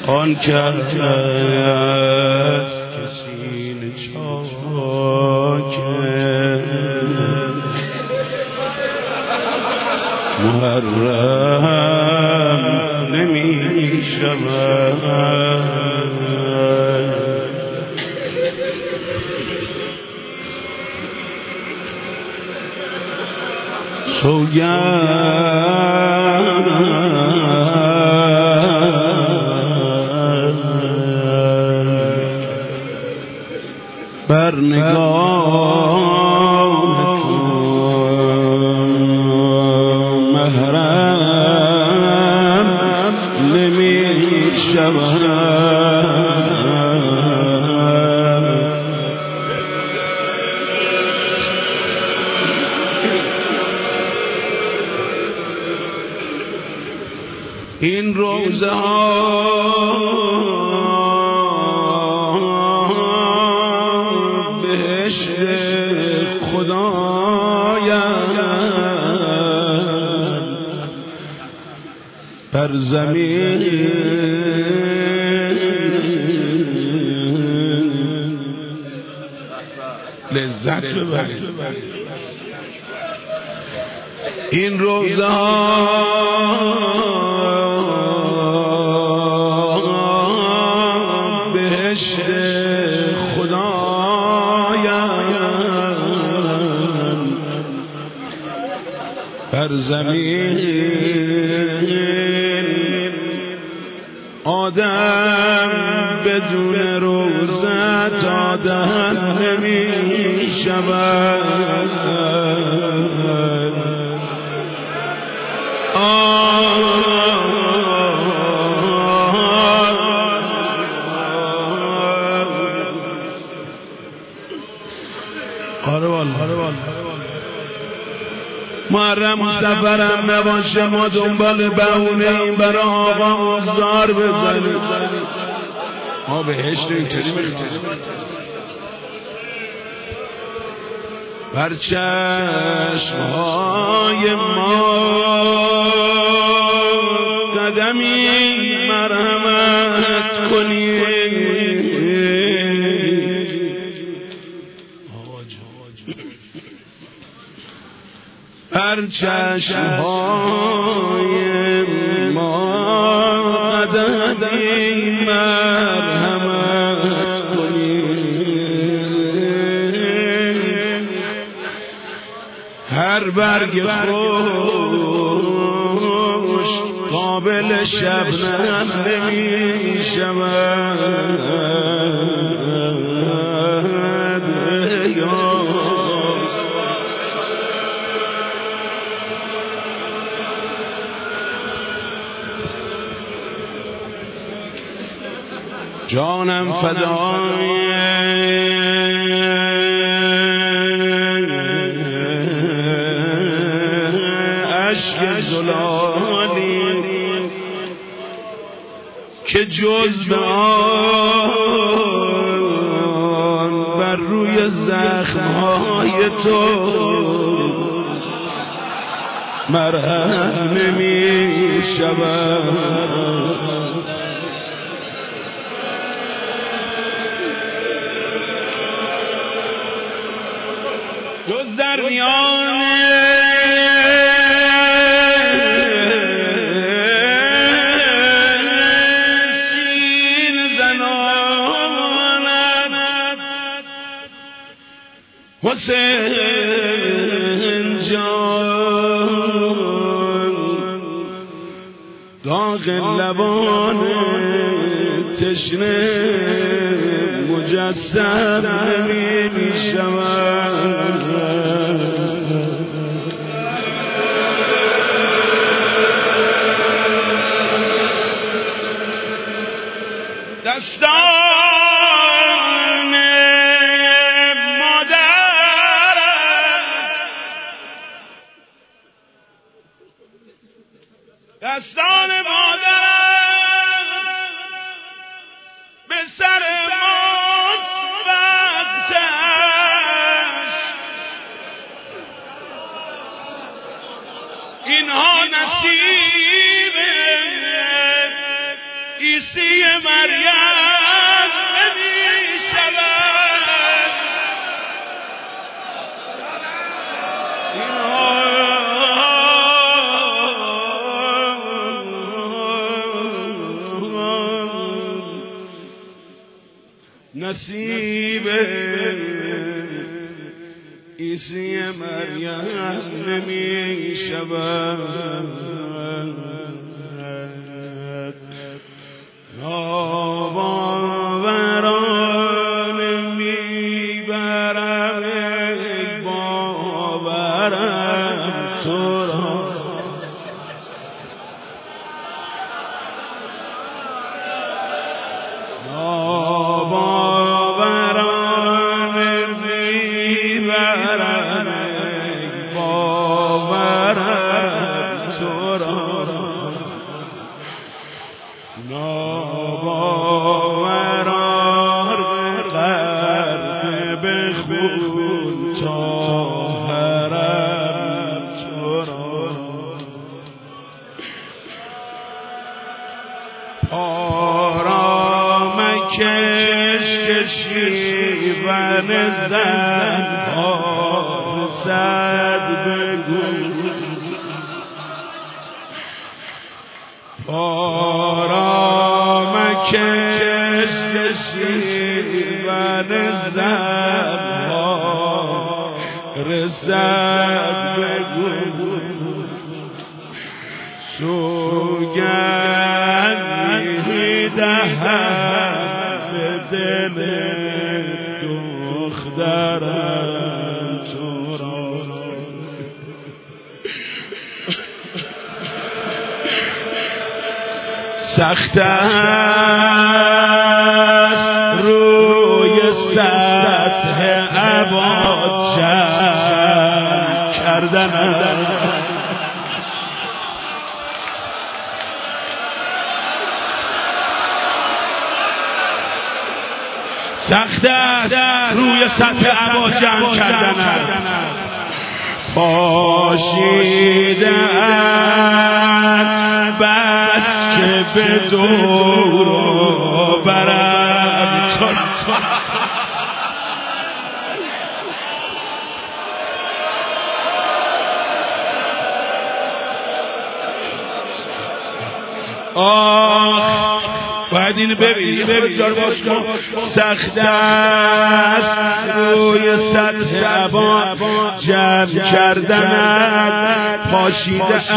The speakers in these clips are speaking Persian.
آن کس که سینه چاک محرم نمی شود بر نگاه تو محرم نمی شود این روزه ها بهشت خدایند بر زمین لذت ببرید. این روزه ها بهشت خدایند بر زمین آدم بدون روزت آدم نمی شود محرم سفرم نباشه ما دنبال بهونه این برای آقا زار بزنیم ما بهشت اینطوری میخوایم بر چشمهای ما قدمی مرحمت کنید بر چشمهای ما قدمی مرحمت کنید هر برگ خوش قابل شبنم نمی شود جانم فدای عشق زلالی که جز به آن بر روی زخمهای تو مرهم نمی شود جز در میان سین زنانت حسین جان داغ لبان تشنه مجسد نمی شود دستان مادر دستان مادر به سر ما وقتش اینها نصیب عیسی مریم نمی شود. نصیب عیسی مریم نمی شود. باوران میبرم ای باورم تو را. باوران میبرم ای باورم تو را. ناباوران غرق به خون طاهرم تو را. پا مکش کشیون زنها رسد به گل. کش کشیون زنها رسد به گل. سوگندی دهم به دل دخترم تو را. سخت است روی سطح ابعاد جمع کردن. سخت است روی سطح ابعاد جمع کردن. پاشیدن بس که به دور و برم باید اینو ببینی. سخت است روی سطح ابعاد جمع کردنت. پاشیده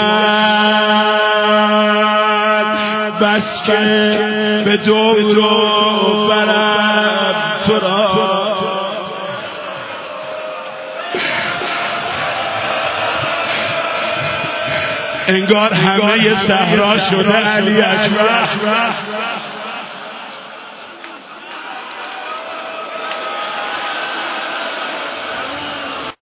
اند بس که به دور و برم تو را. انگار همه صحرا شده علی اکبر.